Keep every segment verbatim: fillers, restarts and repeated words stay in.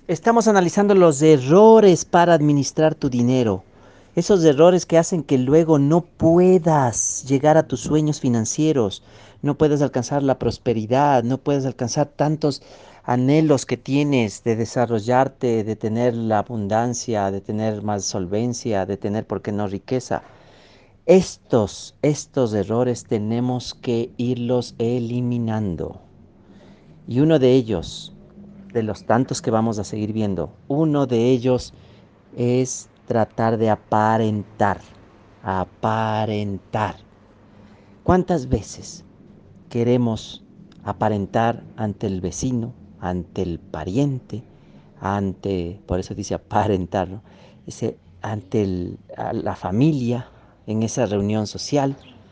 Estamos analizando los errores para administrar tu dinero. Esos errores que hacen que luego no puedas llegar a tus sueños financieros, no puedas alcanzar la prosperidad, no puedas alcanzar tantos anhelos que tienes de desarrollarte, de tener la abundancia, de tener más solvencia, de tener, ¿por qué no, riqueza? Estos, estos errores tenemos que irlos eliminando. Y uno de ellos, de los tantos que vamos a seguir viendo, uno de ellos es tratar de aparentar, aparentar. ¿Cuántas veces queremos aparentar ante el vecino, ante el pariente, ante, por eso dice aparentar, ¿no? Ese, ante el, la familia, en esa reunión social?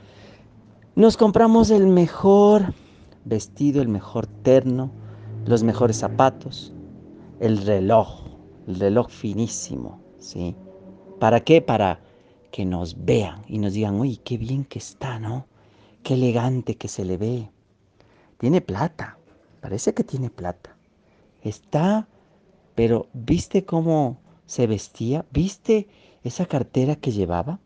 Nos compramos el mejor vestido, el mejor terno, los mejores zapatos, el reloj, el reloj finísimo, ¿sí? ¿Para qué? Para que nos vean y nos digan, uy, qué bien que está, ¿no? Qué elegante que se le ve. Tiene plata, parece que tiene plata. Está, pero ¿viste cómo se vestía? ¿Viste esa cartera que llevaba?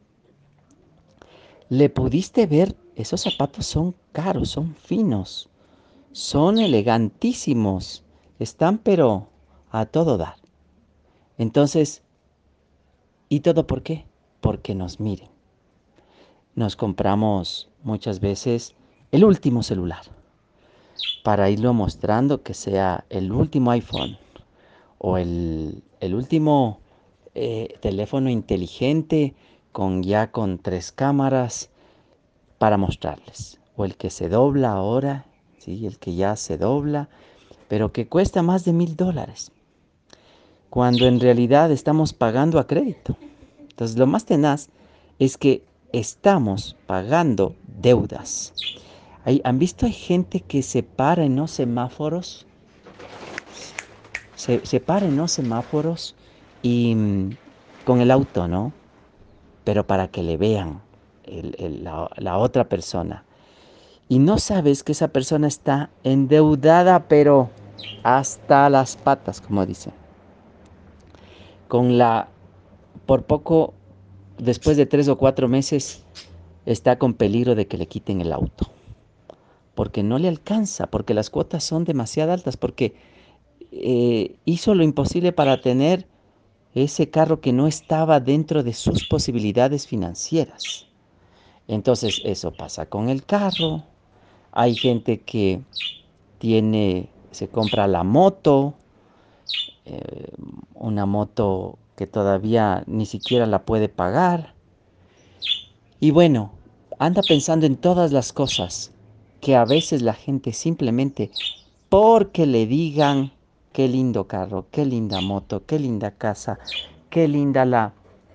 ¿Le pudiste ver? Esos zapatos son caros, son finos, son elegantísimos, están pero a todo dar. Entonces, ¿y todo por qué? Porque nos miren. Nos compramos muchas veces el último celular para irlo mostrando, que sea el último iPhone o el, el último eh, teléfono inteligente con ya con tres cámaras para mostrarles. O el que se dobla ahora, ¿sí? El que ya se dobla, pero que cuesta más de mil dólares, cuando en realidad estamos pagando a crédito. Entonces lo más tenaz es que estamos pagando deudas. Hay, ¿Han visto? Hay gente que se para en los semáforos, se, se para en los semáforos y mm, con el auto, ¿no? Pero para que le vean el, el, la, la otra persona. Y no sabes que esa persona está endeudada, pero hasta las patas, como dicen. Con la, por poco, después de tres o cuatro meses, está con peligro de que le quiten el auto. Porque no le alcanza, porque las cuotas son demasiado altas, porque eh, hizo lo imposible para tener ese carro que no estaba dentro de sus posibilidades financieras. Entonces eso pasa con el carro. Hay gente que tiene, se compra la moto, eh, una moto que todavía ni siquiera la puede pagar. Y bueno, anda pensando en todas las cosas que a veces la gente simplemente porque le digan qué lindo carro, qué linda moto, qué linda casa, qué linda la,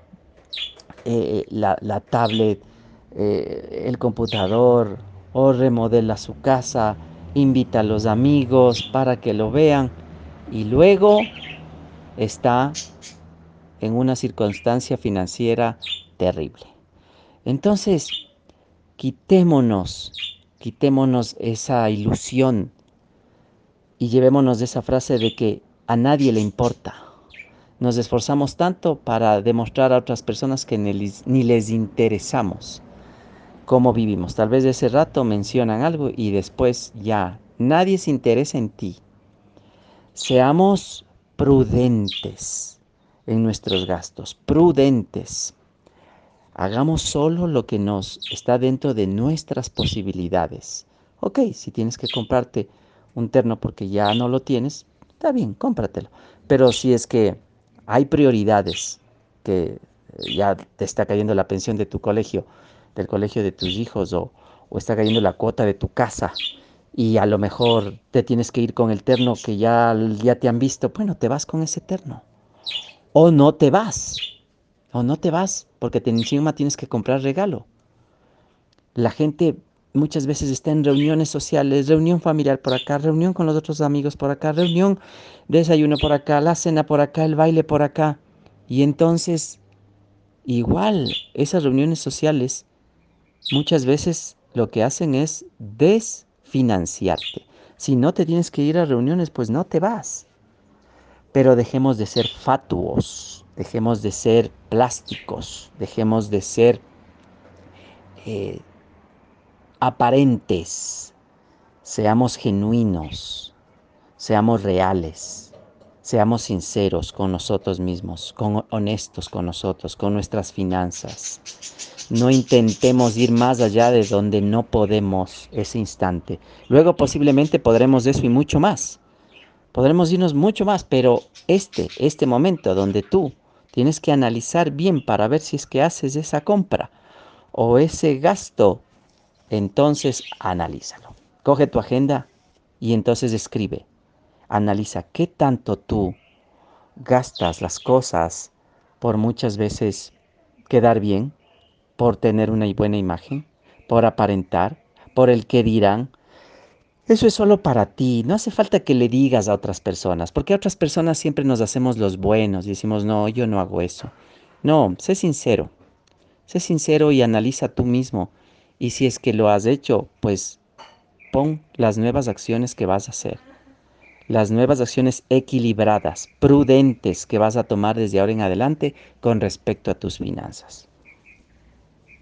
eh, la, la tablet, eh, el computador, o remodela su casa, invita a los amigos para que lo vean y luego está en una circunstancia financiera terrible. Entonces, quitémonos, quitémonos esa ilusión y llevémonos de esa frase de que a nadie le importa. Nos esforzamos tanto para demostrar a otras personas que ni les, ni les interesamos cómo vivimos. Tal vez de ese rato mencionan algo y después ya nadie se interesa en ti. Seamos prudentes en nuestros gastos, prudentes. Hagamos solo lo que nos está dentro de nuestras posibilidades. Ok, si tienes que comprarte un terno porque ya no lo tienes, está bien, cómpratelo. Pero si es que hay prioridades, que eh, ya te está cayendo la pensión de tu colegio, del colegio de tus hijos, o, o está cayendo la cuota de tu casa, y a lo mejor te tienes que ir con el terno que ya, ya te han visto, bueno, te vas con ese terno. O no te vas. O no te vas porque te, encima tienes que comprar regalo. La gente muchas veces está en reuniones sociales, reunión familiar por acá, reunión con los otros amigos por acá, reunión, desayuno por acá, la cena por acá, el baile por acá. Y entonces, igual, esas reuniones sociales muchas veces lo que hacen es desfinanciarte. Si no te tienes que ir a reuniones, pues no te vas. pero dejemos de ser fatuos, dejemos de ser plásticos, dejemos de ser eh, aparentes, seamos genuinos, seamos reales, seamos sinceros con nosotros mismos, con, honestos con nosotros, con nuestras finanzas. No intentemos ir más allá de donde no podemos ese instante. Luego posiblemente podremos eso y mucho más. Podremos irnos mucho más, pero este, este momento donde tú tienes que analizar bien para ver si es que haces esa compra o ese gasto, entonces analízalo. Coge tu agenda y entonces escribe. Analiza qué tanto tú gastas las cosas por muchas veces quedar bien, por tener una buena imagen, por aparentar, por el que dirán. Eso es solo para ti, no hace falta que le digas a otras personas, porque a otras personas siempre nos hacemos los buenos y decimos, no, yo no hago eso. No, sé sincero, sé sincero y analiza tú mismo. Y si es que lo has hecho, pues pon las nuevas acciones que vas a hacer, las nuevas acciones equilibradas, prudentes que vas a tomar desde ahora en adelante con respecto a tus finanzas.